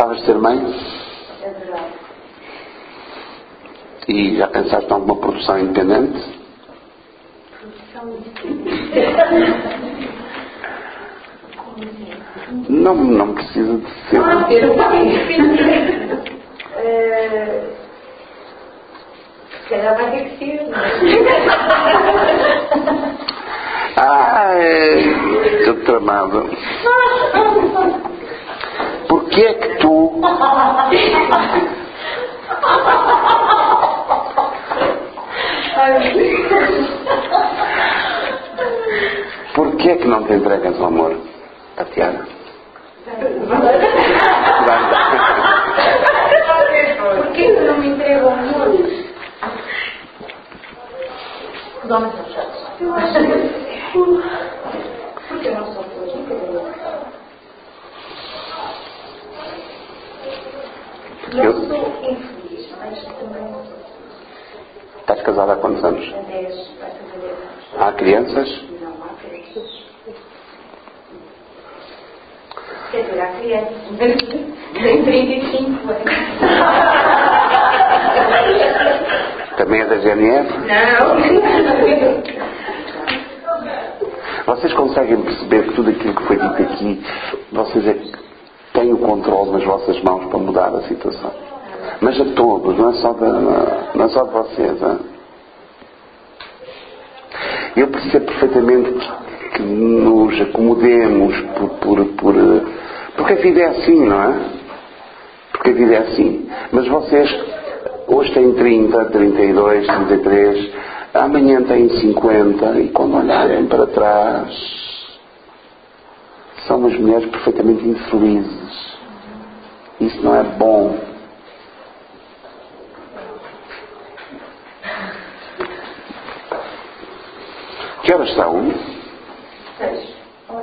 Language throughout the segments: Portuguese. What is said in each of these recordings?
Gostavas de ser mãe? É verdade. E já pensaste em alguma produção independente? Produção independente. Não precisa de ser. Ter pai. Se calhar vai ter que ser, não é? Estou tramado. Porquê é que tu... Porquê é que não te entregas ao amor, Tatiana? Porquê que não me entrego ao amor? Os homens são chatos. Eu acho que... Porque eu não sou feliz. Não sou infeliz, mas também não sou. Estás casada há quantos anos? Há 10, vai fazer 10 anos. Há crianças? Não há crianças. Quer dizer, há crianças. Tem 35 anos. Também é da GNR? Não. Vocês conseguem perceber que tudo aquilo que foi dito aqui, vocês é que têm o controle nas vossas mãos para mudar a situação? Mas a todos, não é só de vocês. Hein? Eu percebo perfeitamente que nos acomodemos porque a vida é assim, não é? Porque a vida é assim. Mas vocês hoje têm 30, 32, 33, amanhã têm 50 e quando olharem para trás são umas mulheres perfeitamente infelizes. Isso não é bom. Que horas são? 6.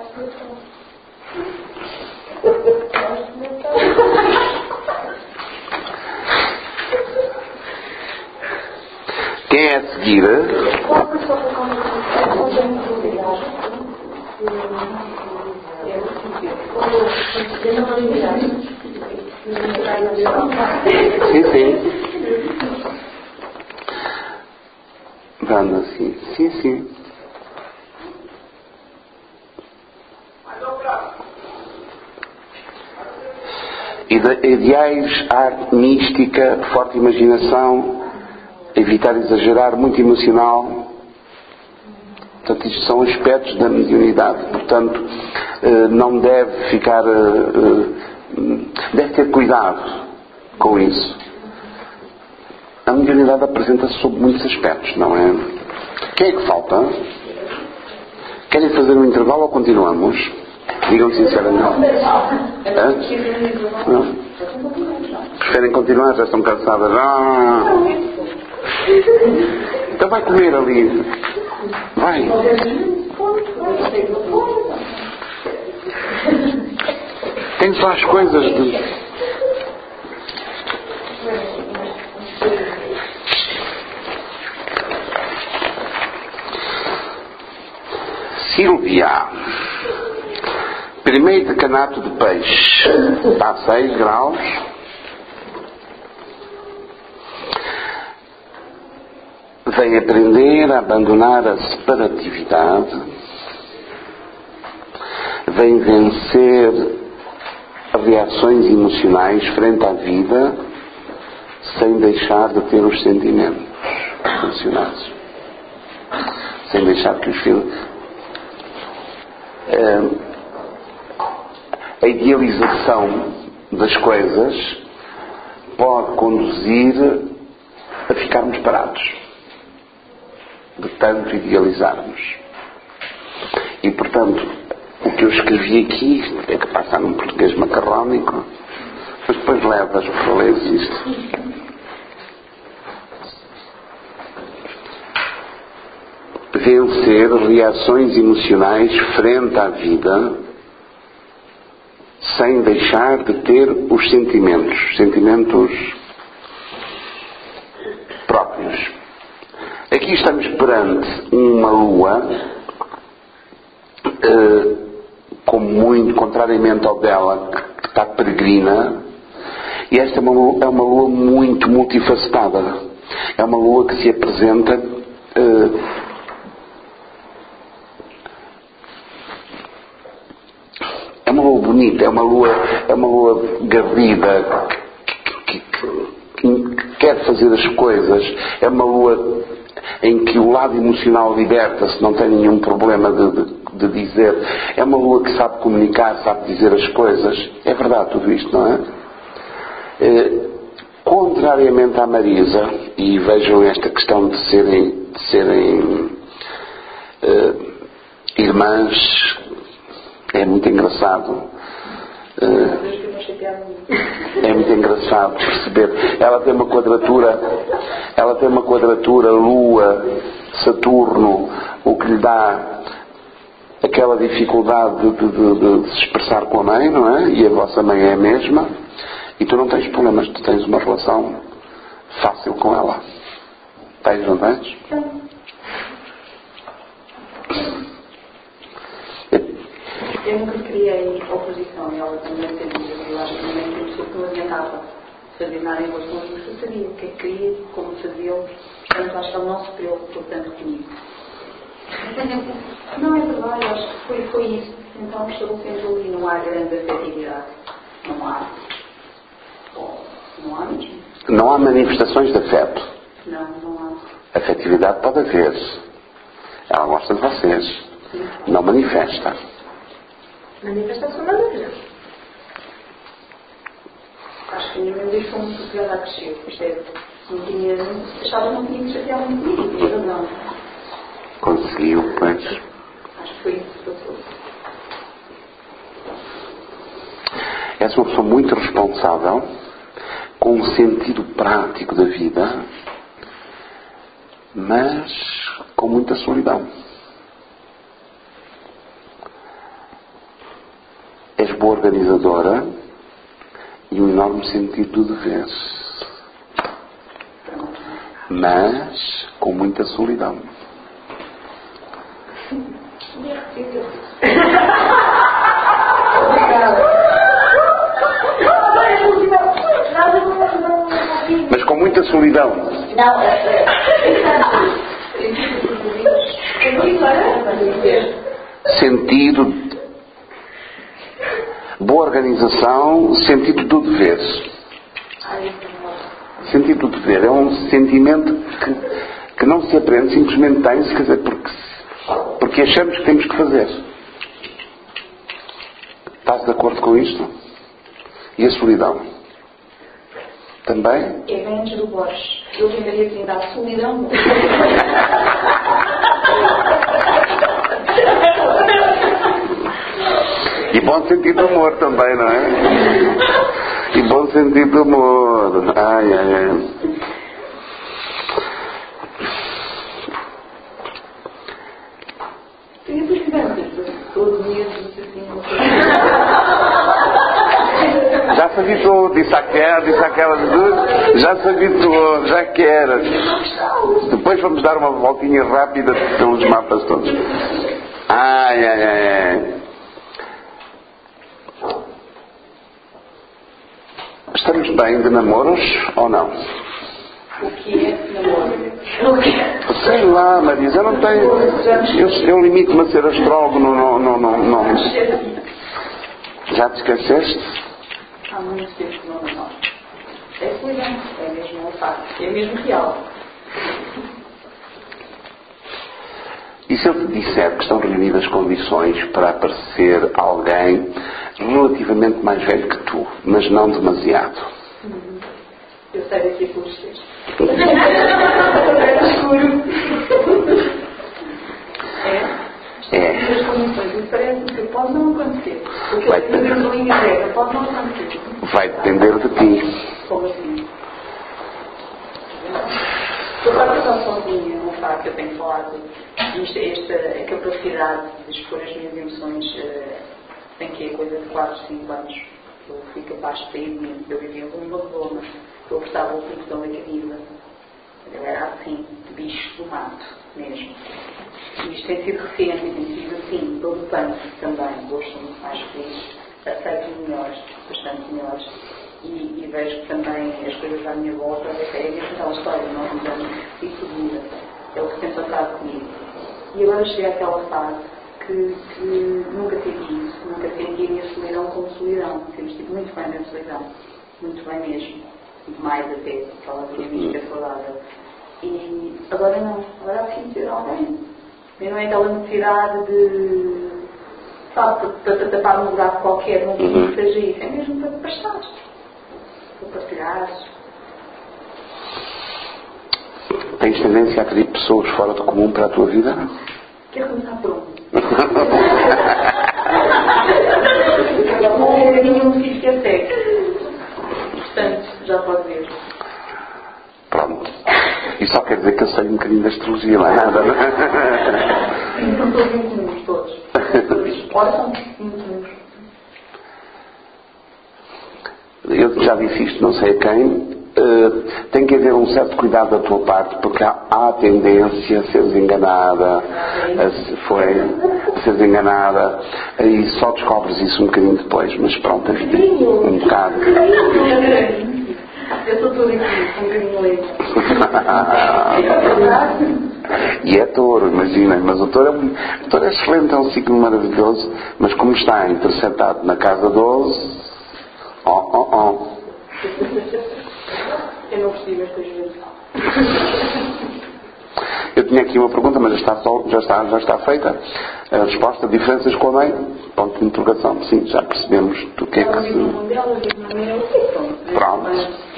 Quem é a seguir? Sim. Vamos assim. Sim. Ideais, arte, mística, forte imaginação, evitar exagerar, muito emocional. Portanto, isto são aspectos da mediunidade. Portanto, não deve ficar... deve ter cuidado com isso. A mediunidade apresenta-se sob muitos aspectos, não é? Quem é que falta? Querem fazer um intervalo ou continuamos? Digam sinceramente. Não? Preferem continuar? Já estão cansadas? Então vai comer ali. Vai. Tem só as coisas de... Sílvia. Primeiro decanato de peixe. Está a 6 graus. Vem aprender a abandonar a separatividade. Vem vencer reações emocionais frente à vida sem deixar de ter os sentimentos emocionais. Sem deixar que os filhos... A idealização das coisas pode conduzir a ficarmos parados de tanto idealizarmos. E, portanto, o que eu escrevi aqui é capaz de estar num português macarrónico, mas depois levas para ler isto. Vencer reações emocionais frente à vida sem deixar de ter os sentimentos próprios. Aqui estamos perante uma lua contrariamente ao dela, que está peregrina, E esta é uma lua muito multifacetada. É uma lua que se apresenta é uma lua bonita, é uma lua garrida, que quer fazer as coisas. É uma lua em que o lado emocional liberta-se, não tem nenhum problema de dizer. É uma lua que sabe comunicar, sabe dizer as coisas. É verdade tudo isto, não é? Contrariamente à Marisa, e vejam esta questão de serem irmãs, é muito engraçado. É muito engraçado perceber. Ela tem uma quadratura Lua, Saturno, o que lhe dá aquela dificuldade de se expressar com a mãe, não é? E a vossa mãe é a mesma. E tu não tens problemas, tu tens uma relação fácil com ela. Tens, não tens? Eu nunca criei oposição, e ela também teve. Eu acho que também tem pessoa que não adiantava fazer nada em relação a isso. Eu sabia o que é que queria, como fazia, portanto acho que ela não se preocupou tanto comigo. Não é verdade, acho que foi isso. Então estabelecendo ali, não há grande afetividade. Não há. Não há mesmo. Não há manifestações de afeto. Não há. Afetividade pode haver. Ela gosta de vocês. Sim. Não manifesta. Manifestação nada a ver. Acho que a minha mãe deixou muito sossegar a crescer, percebe? Não tinha, achava que não tinha que chatear muito comigo, tinha razão. Conseguiu, pois. Acho que foi isso que passou. És uma pessoa muito responsável, com um sentido prático da vida, mas com muita solidão. És boa organizadora e um enorme sentido do dever, mas com muita solidão. Mas com muita solidão. Sentido, boa organização, sentido do dever. Sentido do dever é um sentimento que não se aprende, simplesmente tem-se, quer dizer, porque achamos que temos que fazer. Estás de acordo com isto? E a solidão? Também? É bem antes do Borges. Eu tentaria assim dar solidão. E bom sentido do humor também, não é? E bom sentido do humor. Ai, ai, ai. Eu precisamente todos os dias assim. Já se habituou, disse àquela, já se habituou, já quer. Depois vamos dar uma voltinha rápida pelos mapas todos. Ai, ai, ai. Estamos bem de namoros ou não? O que é namoro? Sei lá, Marisa, eu não tenho. Eu limito-me a ser astrólogo, não. Já te esqueceste? Há muito tempo que não namoro. É solidão, é mesmo um facto, é mesmo real. E se eu te disser que estão reunidas condições para aparecer alguém relativamente mais velho que tu, mas não demasiado? Eu sei daqui a pelos textos. É. As condições, isso parece que pode não acontecer. O que eu tenho de linha reta pode não acontecer. Vai depender de ti. Como assim? Eu própria estou sozinha, não sabe que eu tenho falado. Esta capacidade de expor as minhas emoções tem que é coisa de 4, 5 anos. Eu fui capaz de sair de mim. Eu vivia uma zona. Eu gostava da confusão da vida. Eu era assim, bicho do mato, mesmo. E isto tem sido recente e tem sido assim, todo tanto também. Hoje sou muito mais feliz, aceito melhores, bastante melhores. E vejo que também as coisas à minha volta é mesmo aquela história, nós mudamos e segura. É o que tem passado comigo. E agora cheguei àquela fase que nunca senti isso, nunca senti a minha solidão como solidão. Temos tido muito bem a minha solidão, muito bem mesmo, muito mais até, aquela minha amiga saudável. E agora não, agora há preciso ter alguém. E não é aquela necessidade de, sabe, para tapar um buraco qualquer, não que seja isso, é mesmo para estar, para partilhar. Tens tendência a atrair pessoas fora do comum para a tua vida? Quer começar por um? Não é nenhum filho que é cego. Portanto, já pode ver. Pronto. E só quer dizer que eu sei um bocadinho da astrologia, não é nada, não é? Sim, são todos incomuns, todos. Ora, são incomuns. Eu já disse isto, não sei a quem. Tem que haver um certo cuidado da tua parte, porque há a tendência a seres enganada, a seres enganada, e só descobres isso um bocadinho depois, mas pronto, um bocado. Eu sou tudo aqui, um bocadinho leite. E é touro, imaginem, mas o touro é excelente, é um signo maravilhoso, mas como está interceptado na casa 12, Eu não percebi esta juventude. Eu tinha aqui uma pergunta, mas já está feita. A resposta: diferenças com a mãe? Ponto de interrogação. Sim, já percebemos do que é que se... Pronto.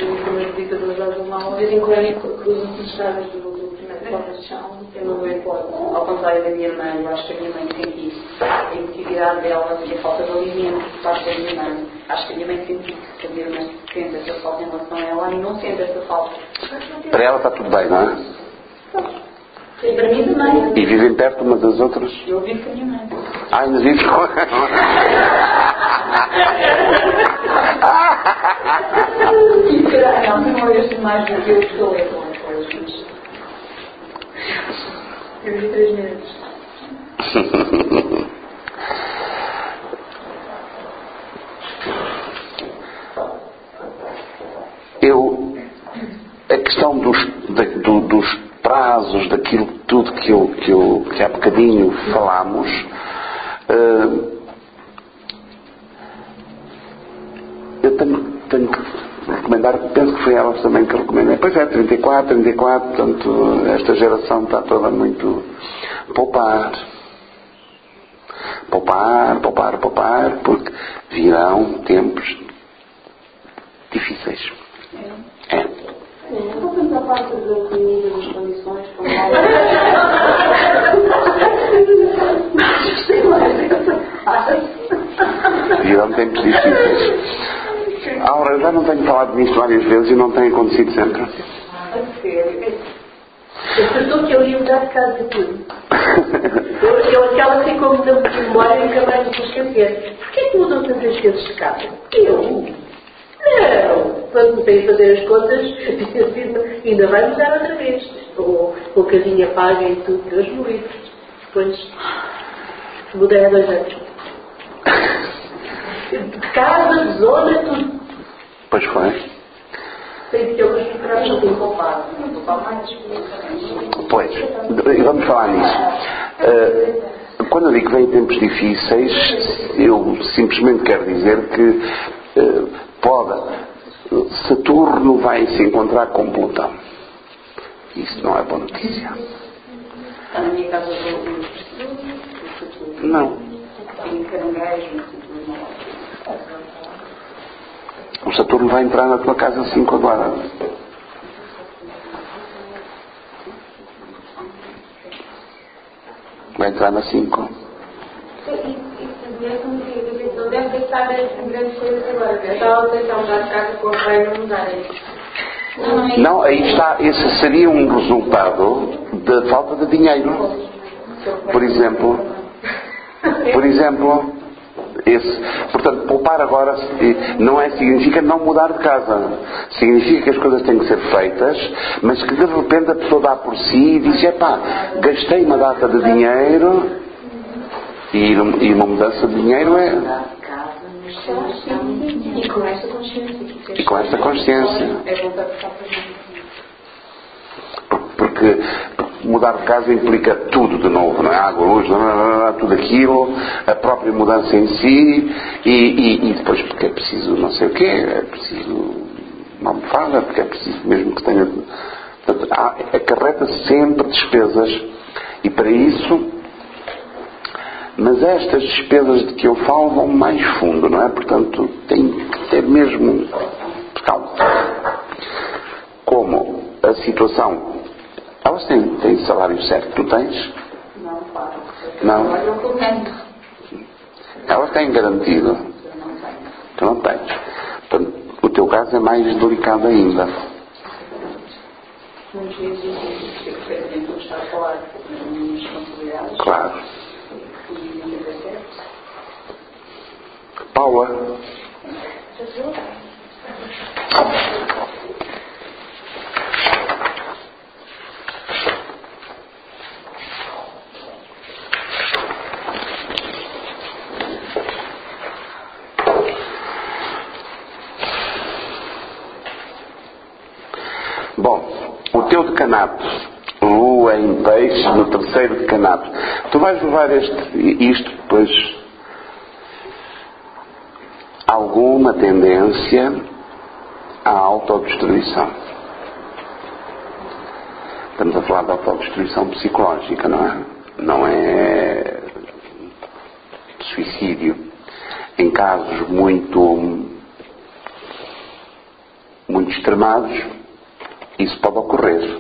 Eu não me importo. Ao contrário da minha mãe, eu acho que a minha mãe sente isso. A emotividade dela e a falta de alimento por parte da minha mãe. Acho que a minha mãe sente isso. Que a minha mãe sente essa falta em relação a ela e não sente essa falta. Para ela está tudo bem, não é? E para mim também. E vivem perto umas das outras? Eu vivo com a minha mãe. Ainda vives com ela? Não olhas mais do que eu estou com as coisas. Eu vi 3 meses. A questão dos prazos, daquilo tudo que há bocadinho falámos, eu tenho que recomendar, penso que foi ela também que recomendei. Pois é, 34, portanto, esta geração está toda muito... Poupar, porque virão tempos difíceis. É. Não temos a parte da comida, das condições, como virão tempos difíceis. Aura, eu já não tenho falado nisto várias vezes e não tem acontecido sempre. Eu estou que eu ia mudar de casa de tudo. Aquela ficou muito tempo de memória e nunca mais me esquecer. Porquê que mudam tantas vezes de casa? Eu? Não. Quando comecei a fazer as contas, ainda vai mudar outra vez. Ou a casinha paga e tudo, Deus me livre. Depois mudei há 2 anos. De casa, de zona, tudo. Pois foi. Sei que eu vou esperar não tenho poupado. Não poupar mais. Pois, e vamos falar nisso. Quando eu digo que vêm tempos difíceis, eu simplesmente quero dizer que Saturno vai se encontrar com Plutão. Isso não é boa notícia. Está na minha casa do Não. Tem caranguejo, O Saturno vai entrar na tua casa 5 agora. Vai entrar na 5. Não deve estar em grandes coisas agora. Eu estava a tentar mudar de casa com o pai não mudarem. Não, aí está. Esse seria um resultado da falta de dinheiro. Por exemplo, portanto, poupar agora significa não mudar de casa. Significa que as coisas têm que ser feitas, mas que de repente a pessoa dá por si e diz: gastei uma data de dinheiro, e uma mudança de dinheiro E com esta consciência. E com esta consciência. É voltar para frente. Porque mudar de casa implica tudo de novo, não é? Água, luz, tudo aquilo, a própria mudança em si, e depois porque é preciso não sei o quê, é preciso uma almofada, porque é preciso mesmo que tenha... Portanto, acarreta sempre despesas, e para isso... Mas estas despesas de que eu falo vão mais fundo, não é? Portanto, tem que ter mesmo calma. Como a situação... Elas têm salário certo. Tu tens? Não, claro. Não. Eu tenho. Elas têm garantido. Eu não tenho. Tu não tens. Portanto, o teu caso é mais delicado ainda. Muitas vezes eu fico presente por estar a falar das minhas responsabilidades. Claro. E não é certo. Paula. Bom, o teu decanato, lua em peixe, no terceiro decanato. Tu vais levar isto depois, alguma tendência à autodestruição. Estamos a falar de autodestruição psicológica, não é? Não é suicídio. Em casos muito extremados, isso pode ocorrer.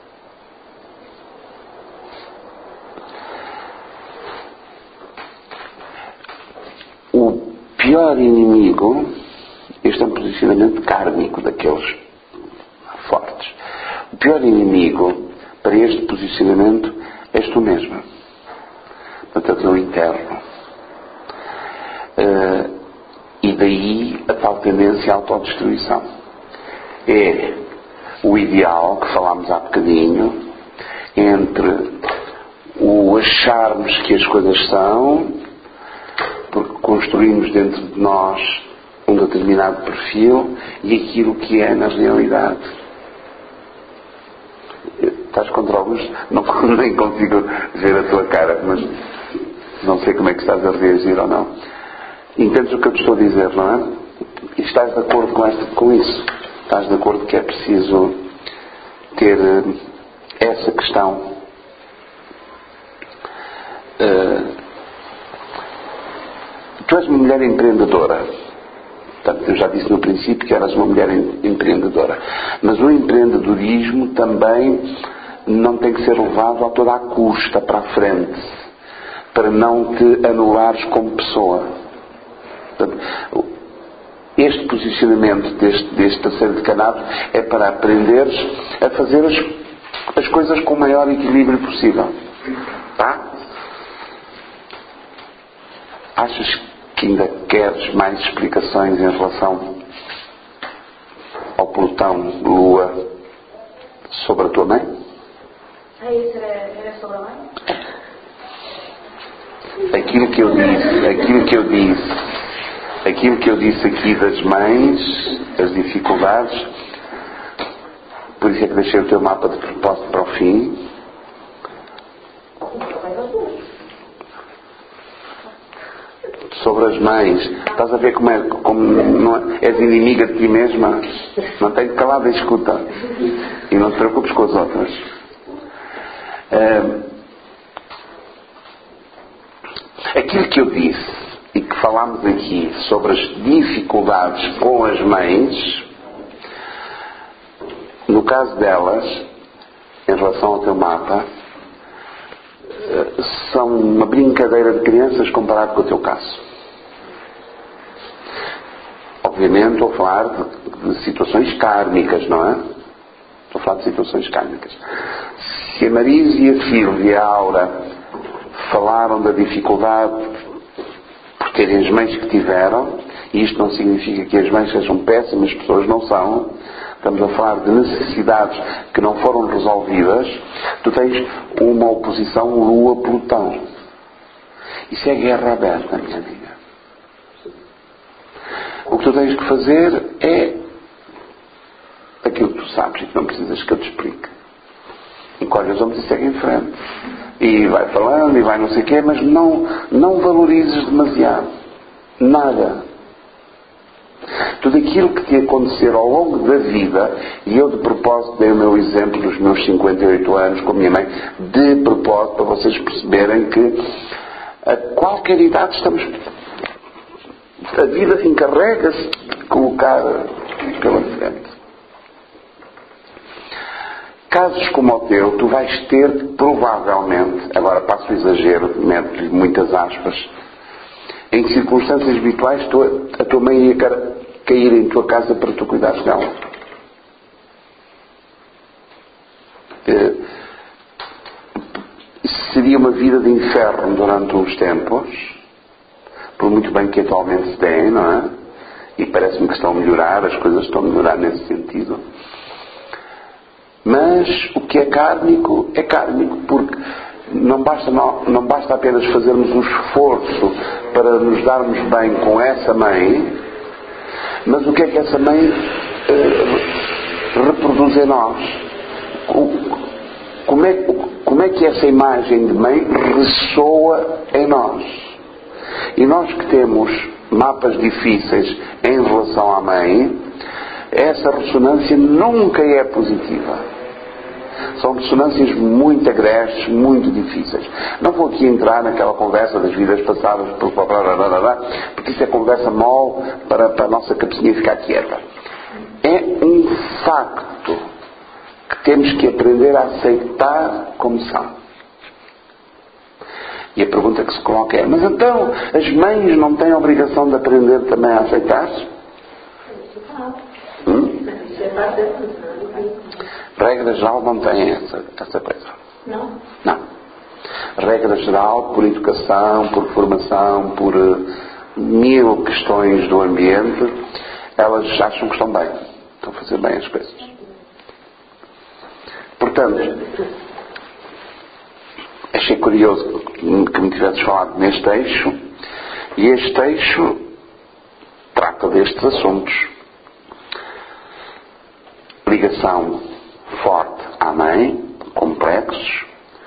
O pior inimigo, este é um posicionamento kármico daqueles fortes. O pior inimigo para este posicionamento és tu mesma. Portanto, é o teu interno. E daí a tal tendência à autodestruição. É o ideal que falámos há bocadinho entre o acharmos que as coisas são, porque construímos dentro de nós um determinado perfil, e aquilo que é na realidade. Estás contra a luz? Não, nem consigo ver a tua cara, mas não sei como é que estás a reagir ou não. Entendes o que eu te estou a dizer, não é? E estás de acordo com isso? Estás de acordo que é preciso ter essa questão tu és uma mulher empreendedora. Portanto, eu já disse no princípio que eras uma mulher empreendedora, mas o empreendedorismo também não tem que ser levado a toda a custa para a frente, para não te anulares como pessoa. Portanto, este posicionamento deste terceiro decanato é para aprenderes a fazer as coisas com o maior equilíbrio possível. Tá? Achas que ainda queres mais explicações em relação ao Plutão, Lua, sobre a tua mãe? Isso era sobre a mãe? Aquilo que eu disse aqui das mães, as dificuldades, por isso é que deixei o teu mapa de propósito para o fim. Sobre as mães, estás a ver como não és inimiga de ti mesma? Não tem de calada e escuta, e não te preocupes com as outras. Aquilo que eu disse e que falámos aqui sobre as dificuldades com as mães, no caso delas, em relação ao teu mapa, são uma brincadeira de crianças comparado com o teu caso. Obviamente estou a falar de situações kármicas, não é? Estou a falar de situações kármicas. Se a Marisa e a Silvia e a Aura falaram da dificuldade por terem as mães que tiveram, e isto não significa que as mães sejam péssimas pessoas, não são. Estamos a falar de necessidades que não foram resolvidas. Tu tens uma oposição Lua-Plutão. Isso é guerra aberta, minha amiga. O que tu tens que fazer é aquilo que tu sabes e que não precisas que eu te explique. Encolhe os ombros e segue em frente. E vai falando e vai não sei o quê, mas não valorizes demasiado. Nada. Tudo aquilo que te acontecer ao longo da vida, e eu de propósito dei o meu exemplo dos meus 58 anos com a minha mãe, de propósito para vocês perceberem que a qualquer idade a vida encarrega-se de colocar pela frente. Casos como o teu, tu vais ter, provavelmente, agora passo o exagero, meto-lhe muitas aspas, em circunstâncias habituais a tua mãe ia cair em tua casa para tu cuidares dela. Seria uma vida de inferno durante uns tempos, por muito bem que atualmente se tem, não é? E parece-me que estão a melhorar, as coisas estão a melhorar nesse sentido. Mas o que é kármico, porque não basta apenas fazermos um esforço para nos darmos bem com essa mãe, mas o que é que essa mãe reproduz em nós? Como é que essa imagem de mãe ressoa em nós? E nós que temos mapas difíceis em relação à mãe, essa ressonância nunca é positiva. São ressonâncias muito agrestes, muito difíceis. Não vou aqui entrar naquela conversa das vidas passadas, porque isso é conversa mole para a nossa cabecinha ficar quieta. É um facto que temos que aprender a aceitar como são. E a pergunta que se coloca é: mas então as mães não têm a obrigação de aprender também a aceitar-se? Regra geral não tem essa coisa. Não. Regra geral, por educação, por formação, por mil questões do ambiente, elas acham que estão bem. Estão a fazer bem as coisas. Portanto, achei curioso que me tivesses falado neste eixo, e este eixo trata destes assuntos. Ligação forte à mãe, complexos,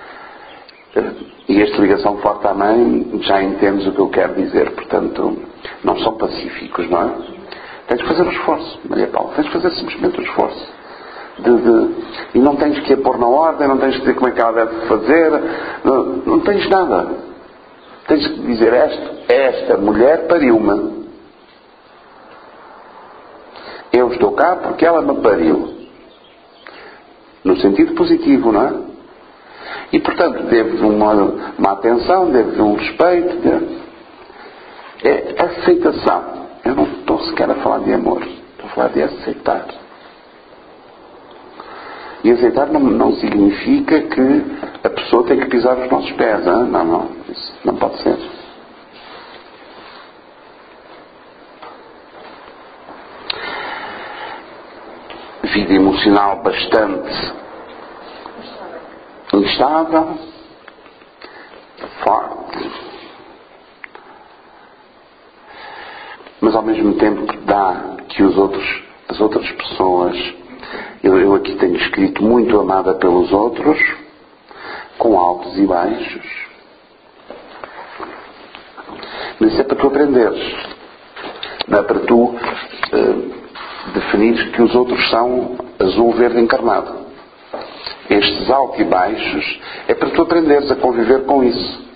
e esta ligação forte à mãe, já entendes o que eu quero dizer, portanto, não são pacíficos, não é? Tens de fazer o esforço, Maria Paula, tens de fazer simplesmente o esforço. E não tens que a pôr na ordem, não tens que dizer como é que ela deve fazer, não tens nada. Tens que dizer: esta mulher pariu-me. Eu estou cá porque ela me pariu. No sentido positivo, não é? E, portanto, deves uma atenção, deves um respeito. É aceitação. Eu não estou sequer a falar de amor. Estou a falar de aceitar. E aceitar não significa que a pessoa tem que pisar os nossos pés. Hein? Não. Isso não pode ser. Vida emocional bastante instável, forte, mas ao mesmo tempo que dá que as outras pessoas, eu aqui tenho escrito muito amada pelos outros, com altos e baixos, mas isso é para tu aprenderes, não é para tu definires que os outros são azul, verde encarnado. Estes altos e baixos é para tu aprenderes a conviver com isso.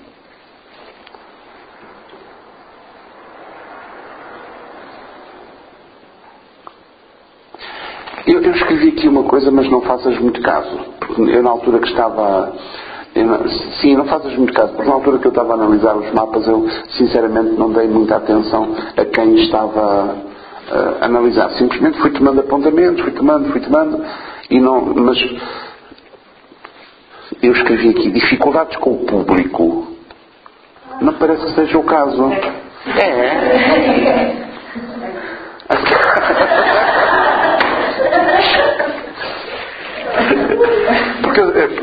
Eu escrevi aqui uma coisa, mas não faças muito caso. Porque eu, na altura que estava... não faças muito caso, porque na altura que eu estava a analisar os mapas, eu sinceramente não dei muita atenção a quem estava a analisar. Simplesmente fui tomando apontamentos, fui tomando, e não... Mas eu escrevi aqui: dificuldades com o público. Não parece que seja o caso. É. Porque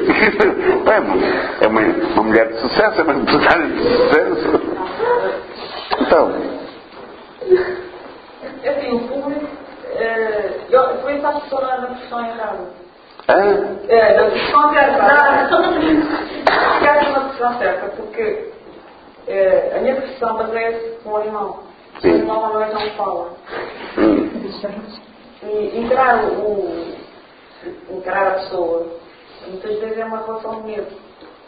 é uma mulher de sucesso, é uma empresária de sucesso. Então, vezes a pessoa não é na posição errada. Hã? Na posição certa. Ficar na posição certa, porque a minha profissão baseia-se no animal. O animal normalmente não fala. E encarar a pessoa, muitas vezes é uma relação de medo.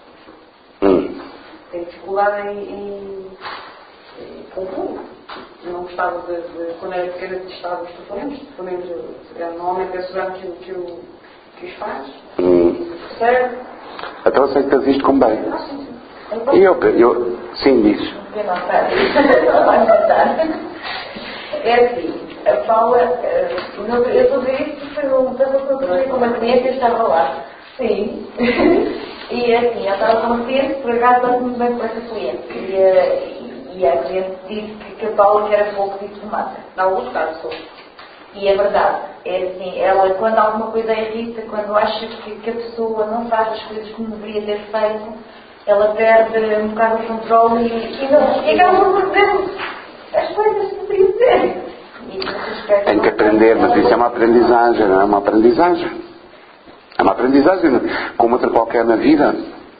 Tenho dificuldade em confundo. Eu não gostava de quando era pequena, detestava os telefonemas. Normalmente é a Suzana que os faz. Percebe? Então aceitas isto como bem. Sim. E eu sim, diz. Não vai tentar. É assim, a Paula, eu estou a dizer isso porque foi um tanto que eu falei com uma cliente e eu estava lá. Sim. E assim, eu estava com uma cliente, por acaso estava muito bem com essa cliente. E a cliente disse que a Paula era pouco diplomata. Em alguns casos sou. E é verdade. É assim, ela quando alguma coisa a irrita, quando acha que a pessoa não faz as coisas como deveria ter feito, ela perde um bocado o controle e acaba por dizer as coisas que deveria dizer. Tem que aprender, mas isso é uma aprendizagem, não é uma aprendizagem. É uma aprendizagem, como outra qualquer na vida.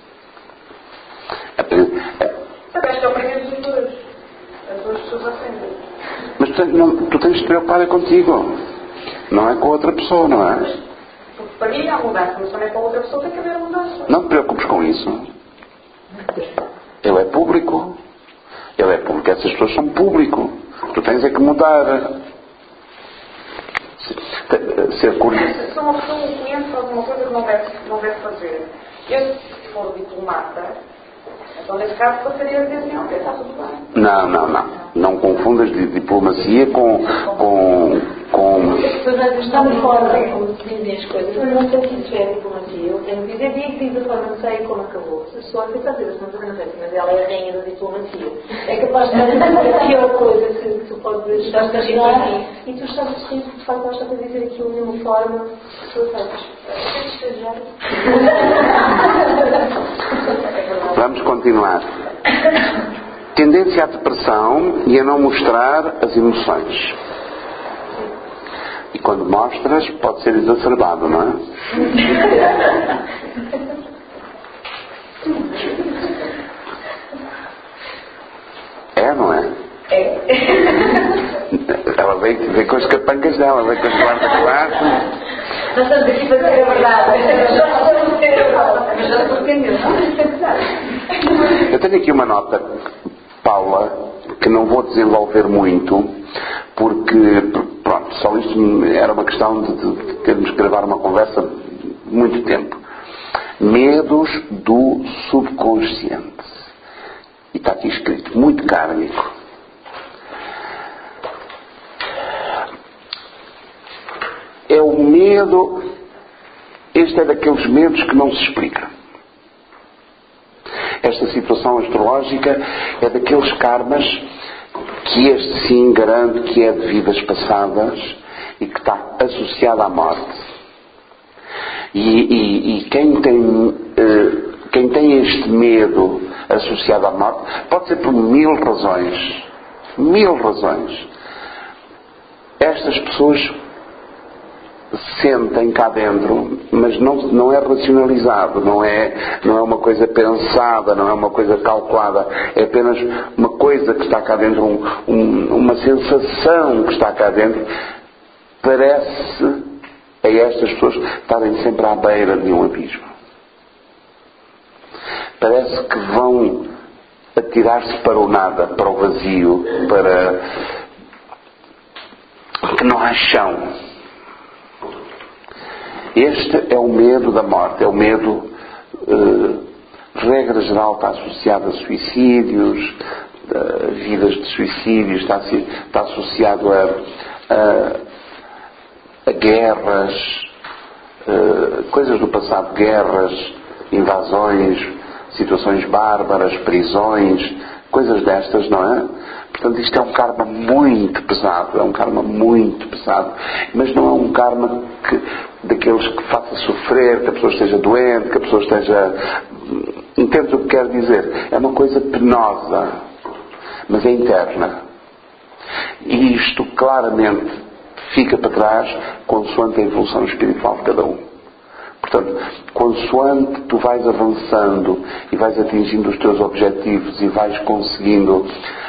Eu acho que aprendemos em todas. As duas pessoas aprendem. Mas tu tens de te preocupar contigo, não é com outra pessoa, não é? Porque para mim há mudança, mas também para outra pessoa tem que haver mudança. Não te preocupes com isso. Ele é público. Essas pessoas são público. Tu tens é que mudar. Ser curioso. Se uma pessoa, um cliente, faz uma coisa que não deve fazer, eu, se for diplomata, então nesse caso passaria a dizer assim, ok, está tudo bem. Não confundas diplomacia com Estamos fora como se dizem as coisas, mas não sei se isso é diplomacia. Eu tenho que dizer, diz a forma, não sei como acabou. Se a pessoa aceita dizer, mas também não sei, mas ela é a rainha da diplomacia. É capaz de ser a pior coisa que tu podes estar a imaginar e tu estás a rir, de facto, estás a dizer aquilo de uma forma que tu aceitas. Vamos continuar. Tendência à depressão e a não mostrar as emoções. E quando mostras, pode ser exacerbado, não é? É, não é? É. Ela vem com as capangas dela, vem com as guarda-colares. Nós estamos aqui para dizer a verdade. Mas já surpreendeu, não? Eu tenho aqui uma nota, Paula, que não vou desenvolver muito, porque, pronto, só isto era uma questão de termos que gravar uma conversa de muito tempo. Medos do subconsciente. E está aqui escrito, muito kármico. É o medo, este é daqueles medos que não se explica. Esta situação astrológica é daqueles karmas que este sim garante que é de vidas passadas e que está associado à morte. E quem tem este medo associado à morte pode ser por mil razões. Estas pessoas sentem cá dentro, mas não é racionalizado, não é uma coisa pensada, não é uma coisa calculada, é apenas uma coisa que está cá dentro, uma sensação que está cá dentro. Parece a estas pessoas estarem sempre à beira de um abismo. Parece que vão atirar-se para o nada, para o vazio, para que não há chão. Este é o medo da morte, é o medo, regra geral, está associado a suicídios, vidas de suicídios, está associado a guerras, coisas do passado, guerras, invasões, situações bárbaras, prisões, coisas destas, não é? Portanto, isto é um karma muito pesado, mas não é um karma daqueles que faça sofrer, que a pessoa esteja doente, que a pessoa esteja... Entende o que quero dizer? É uma coisa penosa, mas é interna. E isto claramente fica para trás consoante a evolução espiritual de cada um. Portanto, consoante tu vais avançando e vais atingindo os teus objetivos e vais conseguindo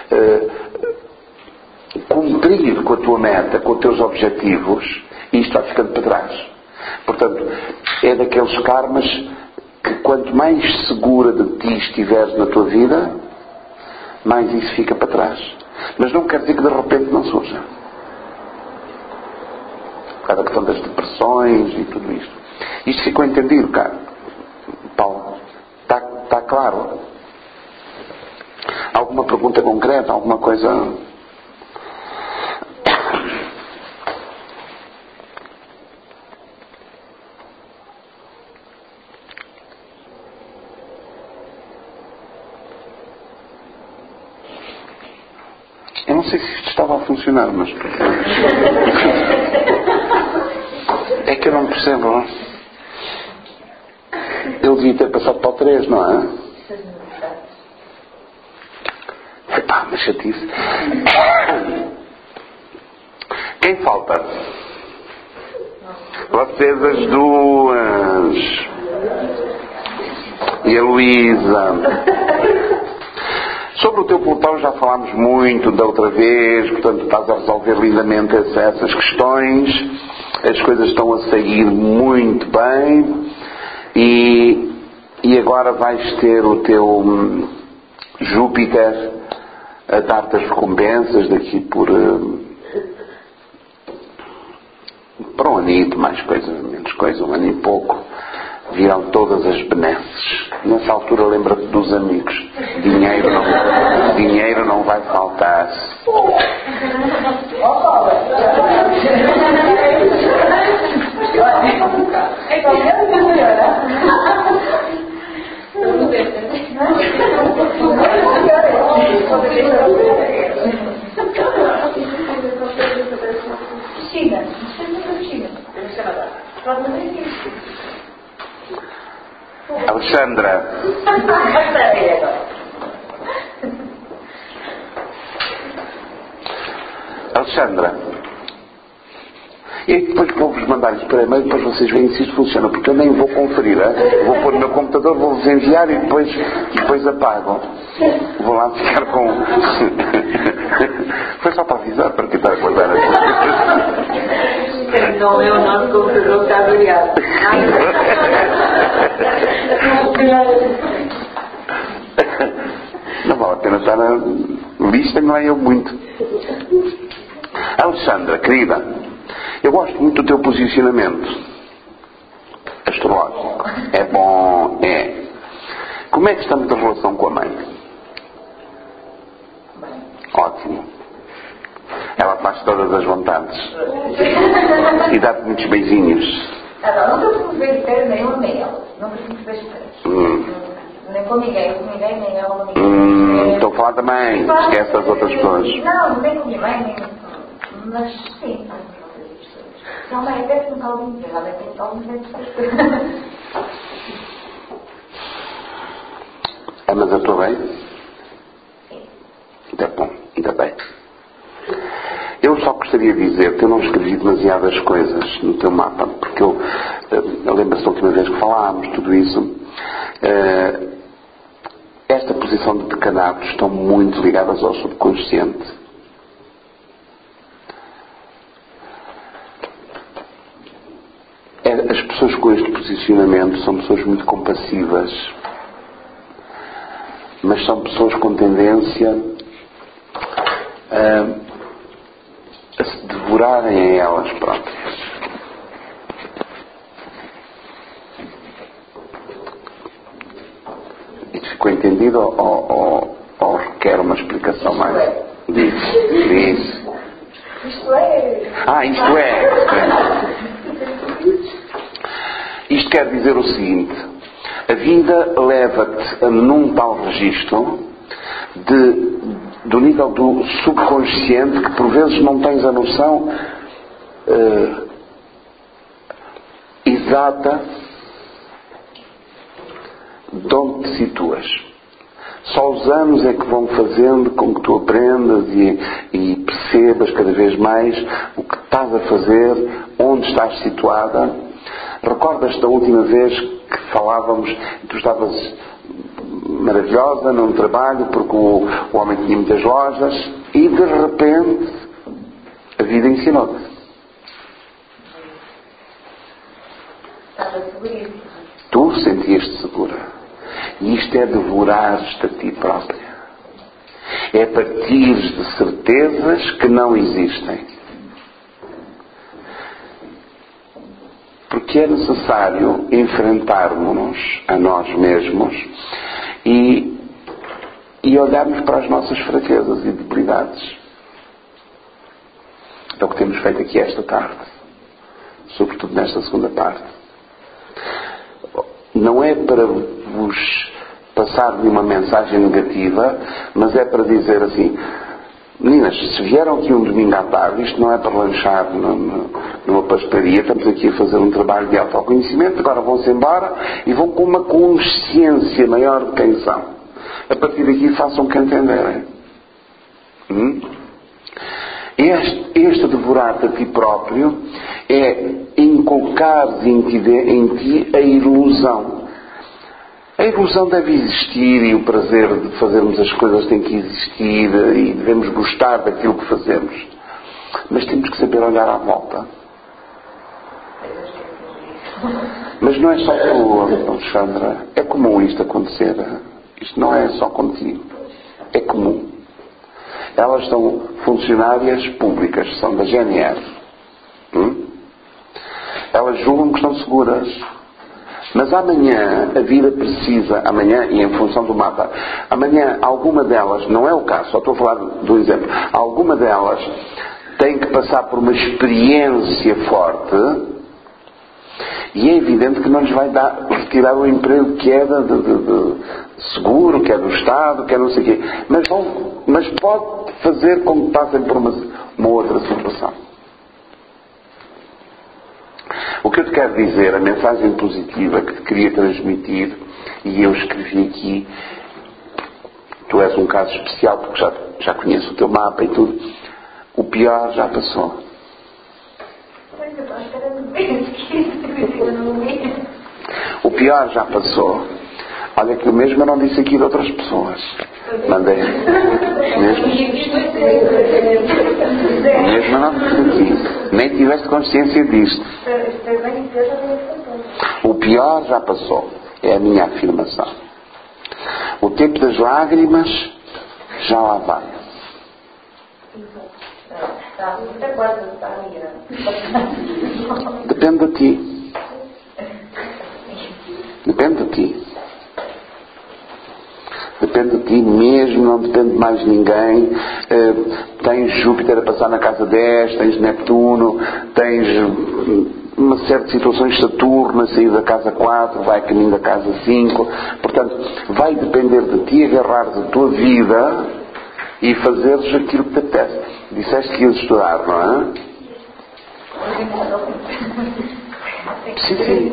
cumprir com a tua meta, com os teus objetivos, isto vai ficando para trás. Portanto, é daqueles karmas que quanto mais segura de ti estiveres na tua vida, mais isso fica para trás. Mas não quer dizer que de repente não surja. Por causa da questão das depressões e tudo isto. Isto ficou entendido, cá, Paulo? Está claro? Alguma pergunta concreta? Alguma coisa? Eu não sei se isto estava a funcionar, mas... É que eu não percebo. Eu devia ter passado para o 3, não é? Epá, mas chatice. Quem falta? Vocês as duas. E a Luísa. Sobre o teu pelotão já falámos muito da outra vez, portanto estás a resolver lindamente essas questões, as coisas estão a sair muito bem e agora vais ter o teu Júpiter a dar-te as recompensas daqui por um anito, mais coisa, menos coisa, um ano e pouco. Virão todas as benesses. Nessa altura lembra-te dos amigos. Dinheiro não vai faltar. China. Alexandra. Alexandra. E depois vou-vos mandar isso para e-mail, depois vocês veem se isto funciona, porque eu nem vou conferir, vou pôr no meu computador, vou-vos enviar e depois apago. Vou lá ficar com... Foi só para avisar, para tentar guardar as coisas. Não é o nosso computador que está avariado. Não vale a pena estar na lista, não é eu muito. Alexandra, querida, eu gosto muito do teu posicionamento astrológico. É bom, é. Como é que estamos de relação com a mãe? Ótimo. Ela faz todas as vontades. E dá-te muitos beijinhos. Não preciso ver nem eu nem ela. Não preciso ver nem com ninguém, nem ela, nem ninguém. Estou a falar da mãe, esquece as outras pessoas. Não, nem com minha mãe, nem... Mas sim, não, mãe, desce um caldinho, realmente tem um caldinho. Amas a tua mãe? Sim. Ainda bom, ainda bem. Eu só gostaria de dizer que eu não escrevi demasiadas coisas no teu mapa, porque eu lembro-se da última vez que falámos, tudo isso. Esta posição de decanatos estão muito ligadas ao subconsciente. As pessoas com este posicionamento são pessoas muito compassivas, mas são pessoas com tendência a se devorarem a elas próprias. Isto ficou entendido ou requer uma explicação mais? Diz. Isto é... Isto é. Isto quer dizer o seguinte: a vida leva-te num tal registro do nível do subconsciente que por vezes não tens a noção exata de onde te situas. Só os anos é que vão fazendo com que tu aprendas e percebas cada vez mais o que estás estás a fazer, onde estás situada. Recordas-te da última vez que falávamos, tu estavas maravilhosa num trabalho porque o homem tinha muitas lojas e de repente a vida ensinou-te. Estava seguríssima. Tu sentias-te segura. E isto é devorar-te a ti própria. É partires de certezas que não existem. Porque é necessário enfrentarmos-nos a nós mesmos e olharmos para as nossas fraquezas e debilidades. É o que temos feito aqui esta tarde. Sobretudo nesta segunda parte. Não é para vos passar nenhuma mensagem negativa, mas é para dizer assim: meninas, se vieram aqui um domingo à tarde, isto não é para lanchar numa pastelaria, estamos aqui a fazer um trabalho de autoconhecimento, agora vão-se embora e vão com uma consciência maior de quem são. A partir daqui façam o que entenderem. Este devorar-te a ti próprio é inculcar em ti a ilusão. A ilusão deve existir e o prazer de fazermos as coisas tem que existir e devemos gostar daquilo que fazemos. Mas temos que saber olhar à volta. Mas não é só tu, Alexandra. É comum isto acontecer. Isto não é só contigo. É comum. Elas são funcionárias públicas, são da GNR. Elas julgam que estão seguras. Mas amanhã a vida precisa, amanhã e em função do mapa, amanhã alguma delas, não é o caso, só estou a falar do exemplo, alguma delas tem que passar por uma experiência forte e é evidente que não lhes vai retirar o emprego que é de seguro, que é do Estado, que é não sei o quê. Mas pode fazer com que passem por uma outra situação. O que eu te quero dizer, a mensagem positiva que te queria transmitir, e eu escrevi aqui, tu és um caso especial porque já conheço o teu mapa e tudo, o pior já passou. O pior já passou. Olha que eu mesmo não disse aqui de outras pessoas. Mandei. Mesmo não disse aqui. Nem tiveste consciência disto. O pior já passou. É a minha afirmação. O tempo das lágrimas já lá vai. Depende de ti. Depende de ti. Depende de ti mesmo, não depende de mais ninguém. Tens Júpiter a passar na casa 10, tens Neptuno, tens uma série de situações, Saturno a sair da casa 4, vai a caminho da casa 5. Portanto, vai depender de ti agarrares a tua vida e fazeres aquilo que te apetece. Disseste que ias estudar, não é? Sim, sim.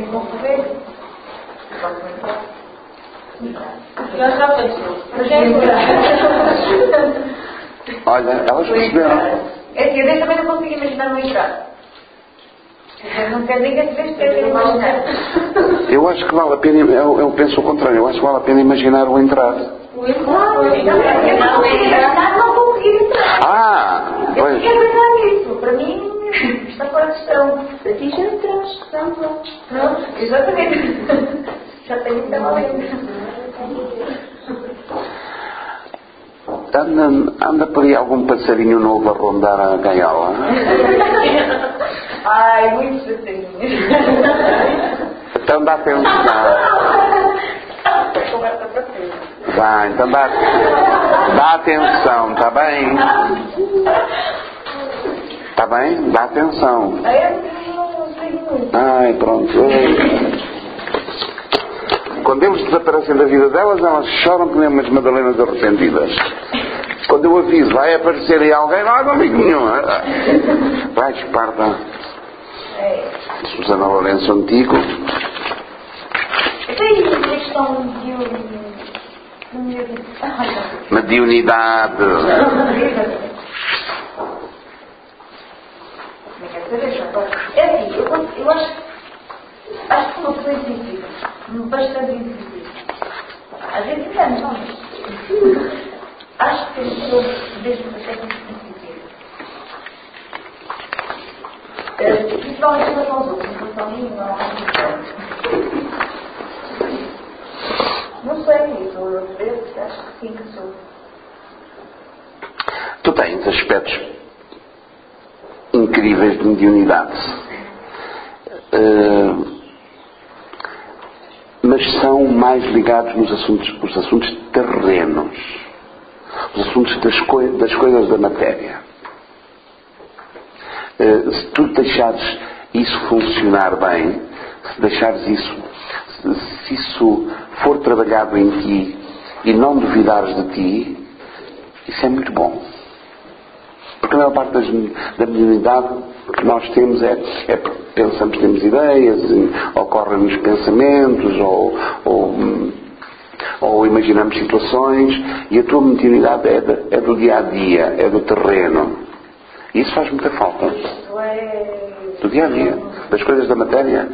Olha, elas perceberam. É assim, eu também não consigo imaginar não entrar. Não quer dizer que deve ter imaginar. Eu acho que vale a pena, eu penso o contrário, eu acho que vale a pena imaginar o entrar. O entrar, não consigo entrar. Ah, pois. Eu quero pensar nisso. Para mim, está fora de questão. Para ti já entraste, não, exatamente. Já tenho muita valência. Anda por aí algum passarinho novo a rondar a gaiola? Ai, muitos passarinhos. Então dá atenção. Conversa para frente. Vai, então dá atenção, está bem? Está bem? Dá atenção. Eu não sei muito. Ai, pronto. Quando eles desaparecem da vida delas, elas choram que nem umas madalenas arrependidas. Quando eu aviso, vai aparecer aí alguém, não digo nenhum. Vai, esparta. Susana Lourenço Antigo. Tem uma questão Mediunidade. É assim, eu acho que sou uma pessoa intuitiva. Bastante intuitiva. Às vezes engano, não, mas acho que as pessoas mesmo bastante intuitivas. Principalmente em relação aos outros, em relação a mim, não há muito. Não sei, eu às vezes acho que sim que sou. Tu tens aspectos incríveis de mediunidade. Mas são mais ligados nos assuntos terrenos, os assuntos das coisas da matéria. Se tu deixares isso funcionar bem, se deixares isso, se isso for trabalhado em ti e não duvidares de ti, isso é muito bom. Porque a maior parte da mediunidade que nós temos é pensamos, temos ideias, ocorrem-nos pensamentos ou imaginamos situações, e a tua mediunidade é do dia a dia, é do terreno. E isso faz muita falta. Do dia a dia, das coisas da matéria.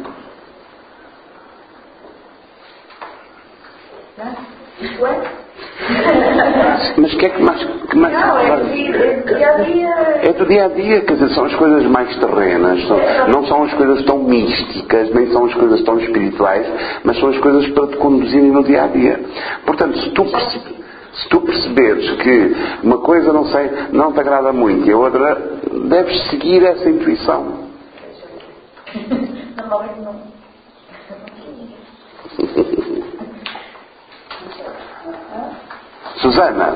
Isto é? Mas o que é que mais... Não, é do dia a dia. É do dia a dia, quer dizer, são as coisas mais terrenas, não são as coisas tão místicas, nem são as coisas tão espirituais, mas são as coisas para te conduzirem no dia a dia. Portanto, se tu perceberes que uma coisa não te agrada muito e a outra, deves seguir essa intuição. Normalmente não. Susana?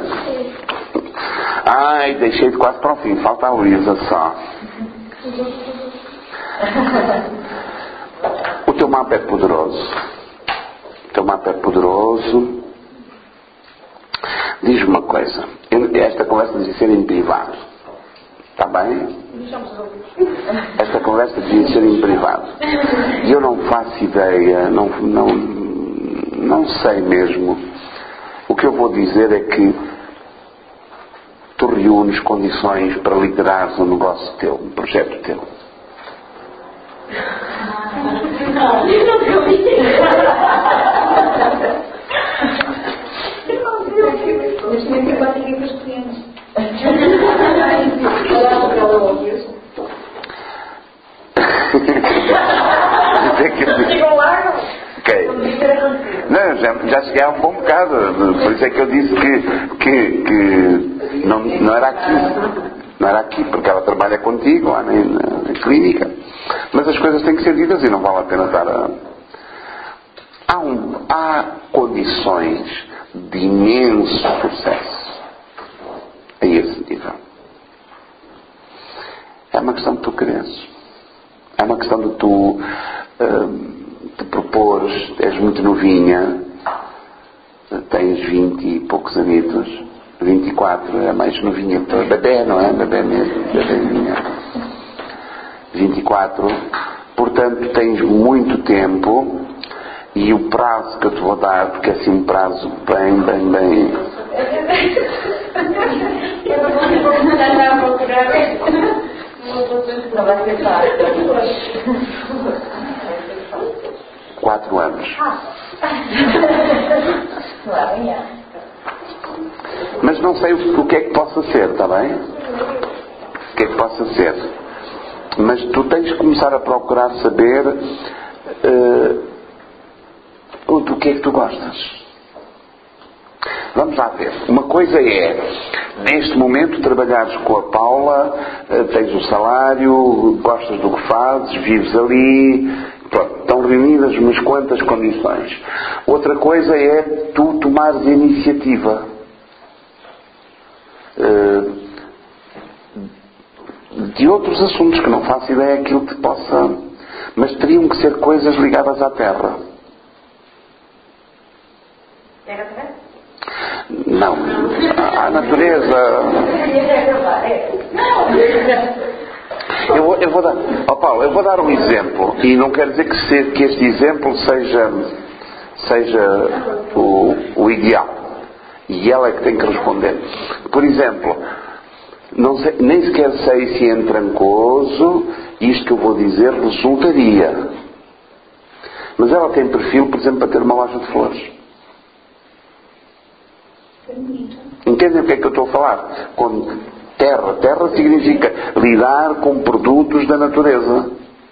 Ai, deixei-te quase para o fim. Falta a Luísa só. O teu mapa é poderoso. O teu mapa é poderoso. Diz-me uma coisa. Esta conversa devia ser em privado. Está bem? Esta conversa devia ser em privado. E eu não faço ideia, não sei mesmo. O que eu vou dizer é que tu reúnes condições para liderares um negócio teu, um projeto teu. Não, eu não vi. Neste momento eu quase ninguém com os clientes. Chegam lá, ok. Não, já cheguei a um bom bocado. Por isso é que eu disse que não era aqui. Não era aqui, porque ela trabalha contigo lá na clínica. Mas as coisas têm que ser ditas e não vale a pena estar a... Há condições de imenso sucesso a esse nível. É uma questão de tu quereres. É uma questão de tu te propores. És muito novinha, tens 20 e poucos anitos, 24, é mais novinha, bebê, não é? Bebê mesmo, bebezinha. 24, portanto tens muito tempo. E o prazo que eu te vou dar, porque é assim um prazo bem... Eu não vou começar a procurar. Não vai ser fácil. 4 anos. Mas não sei o que é que possa ser, está bem? O que é que possa ser. Mas tu tens de começar a procurar saber... do que é que tu gostas. Vamos lá ver. Uma coisa é, neste momento, trabalhares com a Paula, tens o salário, gostas do que fazes, vives ali, pronto, estão reunidas umas quantas condições. Outra coisa é tu tomares a iniciativa. De outros assuntos que não faço ideia aquilo que te possa... Mas teriam que ser coisas ligadas à terra. Não, à natureza. Eu vou dar, Paulo, eu vou dar um exemplo e não quero dizer que este exemplo seja o ideal e ela é que tem que responder. Por exemplo, nem sequer sei se em Trancoso isto que eu vou dizer resultaria. Mas ela tem perfil, por exemplo, para ter uma loja de flores. Entendem o que é que eu estou a falar? Com terra. Terra significa lidar com produtos da natureza.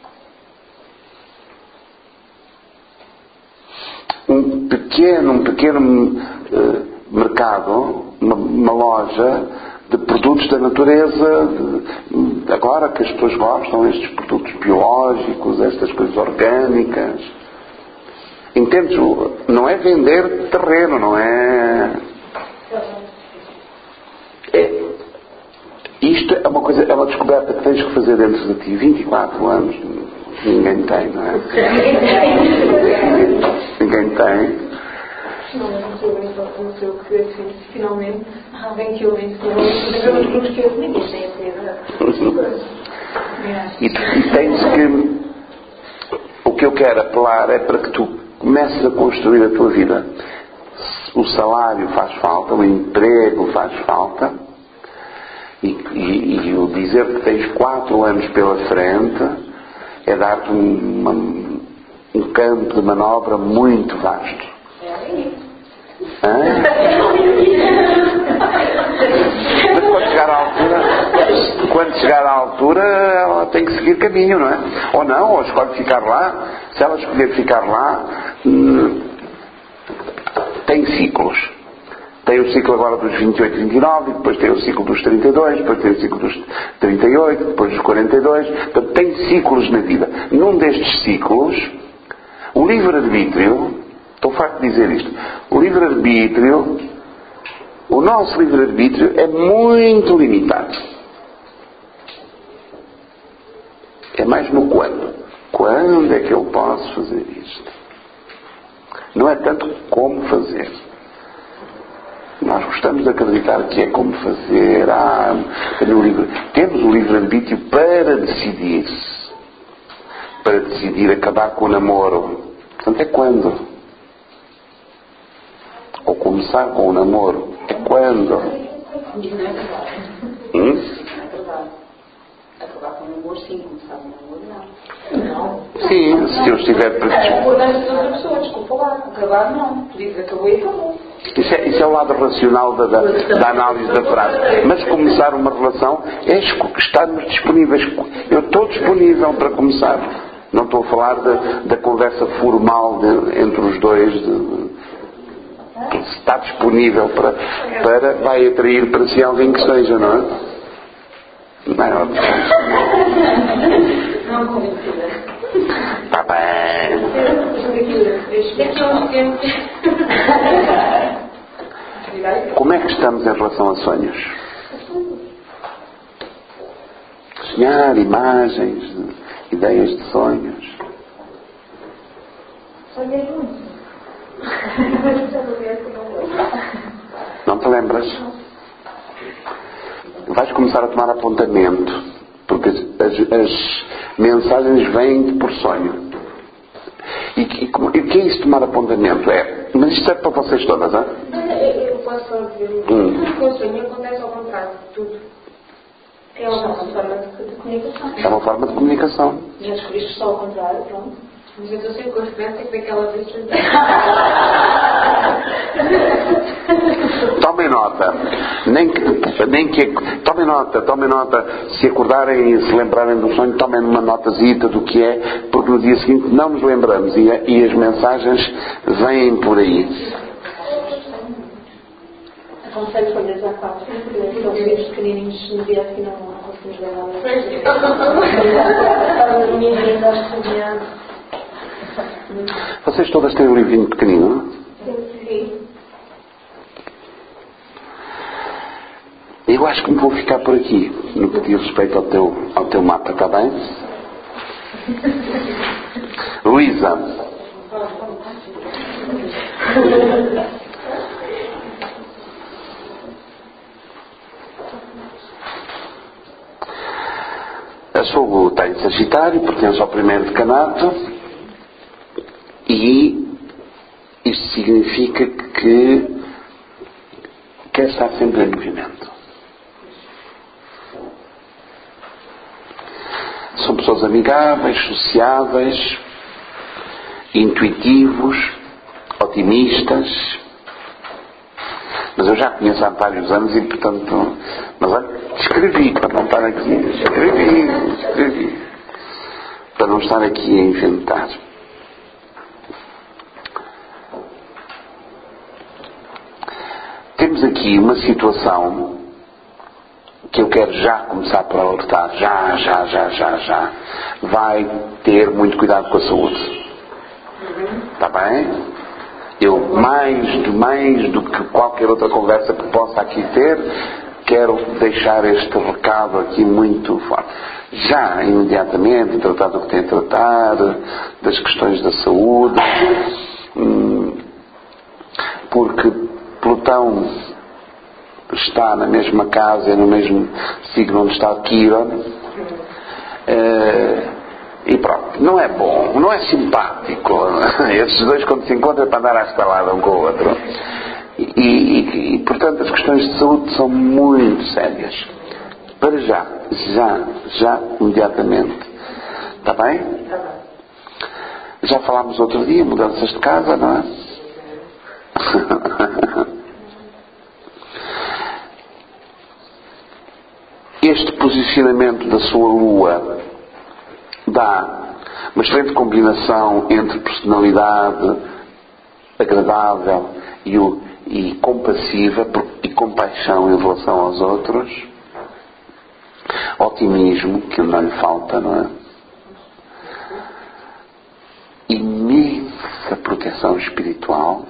Um pequeno mercado, uma loja de produtos da natureza, agora que as pessoas gostam, estes produtos biológicos, estas coisas orgânicas. Entendes? Não é vender terreno, não é... Isto é uma coisa, é uma descoberta que tens que fazer dentro de ti. 24 anos, ninguém tem, não é? Ninguém tem. Não sei o que assim, finalmente, alguém que eu ensinou, os grupos que eu nem deixei E tens que... O que eu quero apelar é para que tu comeces a construir a tua vida. O salário faz falta, o emprego faz falta, e o dizer que tens 4 anos pela frente é dar-te um campo de manobra muito vasto. Mas quando chegar à altura ela tem que seguir caminho, não é? Ou não, ou escolhe ficar lá. Se ela escolher ficar lá, tem ciclos. Tem o ciclo agora dos 28, 29, depois tem o ciclo dos 32, depois tem o ciclo dos 38, depois dos 42. Portanto, tem ciclos na vida. Num destes ciclos, o livre-arbítrio, estou farto de dizer isto, o nosso livre-arbítrio é muito limitado. É mais no quando. Quando é que eu posso fazer isto? Não é tanto como fazer. Nós gostamos de acreditar que é como fazer. Temos o livre-arbítrio para decidir. Para decidir acabar com o namoro. Portanto, é quando? Ou começar com o namoro. É quando? Acabar com o namoro, sim. Começar com o namoro, não. Sim, se eu estiver... Acordar de outra pessoa, desculpa lá. Acabar, não. Diz acabou e acabou. Isso é o lado racional da análise da frase. Mas começar uma relação é estarmos disponíveis. Eu estou disponível para começar. Não estou a falar da conversa formal entre os dois. Se está disponível para vai atrair para si alguém que seja, não é? Não é óbvio. Não convencida. Está bem. Daqui a uns tempos. Como é que estamos em relação a sonhos? Sonhar, imagens, ideias de sonhos. Sonhei muito. Não te lembras? Vais começar a tomar apontamento, porque as mensagens vêm por sonho. E o que é isso, tomar apontamento? Mas isto serve para vocês todas, não é? Eu posso só dizer tudo que eu sonho acontece ao contrário, tudo. É uma forma de comunicação. É uma forma de comunicação. E eu descobri só ao contrário, pronto. Mas eu estou sempre com a referência que daquela vez que Tomem nota. Tomem nota. Se acordarem e se lembrarem do sonho, tomem uma notazita do que é, porque no dia seguinte não nos lembramos e as mensagens vêm por aí. Aconselho folhas A4, porque são livros pequenininhos no dia assim não conseguimos ler nada. A minha vida acho Vocês todas têm um livrinho pequenino, não é? Sim. Eu acho que me vou ficar por aqui, no que diz respeito ao teu mapa, está bem? Luísa. A sua lua está em Sagitário, pertence ao primeiro decanato. E isto significa que quer estar sempre em movimento. São pessoas amigáveis, sociáveis, intuitivos, otimistas. Mas eu já conheço há vários anos e, portanto... Mas olha, escrevi para não estar aqui. Escrevi. Para não estar aqui a inventar. Temos aqui uma situação que eu quero já começar por alertar. Já. Vai ter muito cuidado com a saúde. Está bem? Eu, mais do que qualquer outra conversa que possa aqui ter, quero deixar este recado aqui muito forte. Já, imediatamente, tratar do que tem a tratar, das questões da saúde, porque Plutão está na mesma casa e no mesmo signo onde está Quiron, e pronto, não é bom, não é simpático. Esses dois, quando se encontram, é para andar à estalada um com o outro. E portanto, as questões de saúde são muito sérias. Para já, imediatamente. Está bem? Está bem. Já falámos outro dia, mudanças de casa, não é? Este posicionamento da sua Lua dá uma excelente combinação entre personalidade agradável e compassiva e compaixão em relação aos outros, otimismo, que não lhe falta, não é? Imensa proteção espiritual.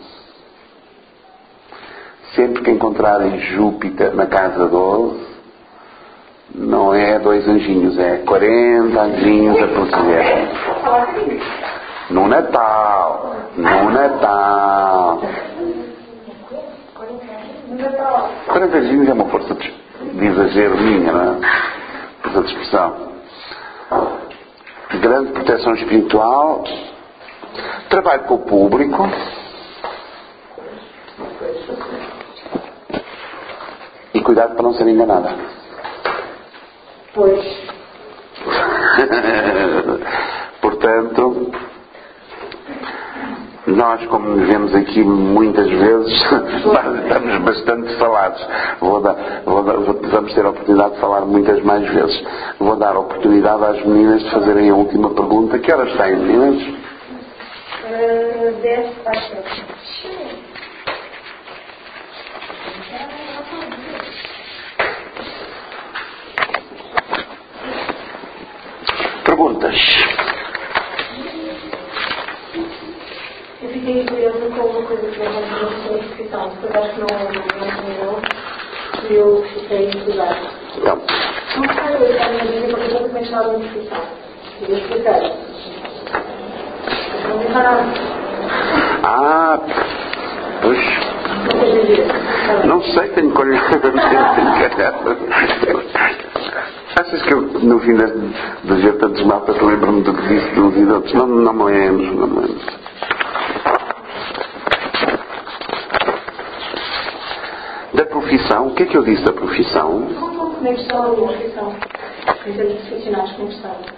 Sempre que encontrarem Júpiter na casa 12, não é 2 anjinhos, é 40 anjinhos a proteger. No Natal. 40 anjinhos é uma força de exagero minha, não é? Força de expressão. Grande proteção espiritual. Trabalho com o público. E cuidado para não ser enganada. Pois. Portanto, nós, como nos vemos aqui muitas vezes, estamos bastante falados. Vamos ter a oportunidade de falar muitas mais vezes. Vou dar a oportunidade às meninas de fazerem a última pergunta. Que horas têm, meninas? 10 para 7. Perguntas? Eu fiquei curiosa com uma coisa que eu não tinha inscrição, porque eu acho que não terminou e eu fiquei estudar. Então. Não sei, eu estava na vida porque eu também estava na inscrição. E eu expliquei. Mas não me nada. Pois. Não sei, tenho que olhar. Achas que eu, no fim de ver tantos mapas, lembro-me do que disse de uns e de outros? Não me lembro. Da profissão, o que é que eu disse da profissão? Como é que está a inscrição? Em termos profissionais, como está?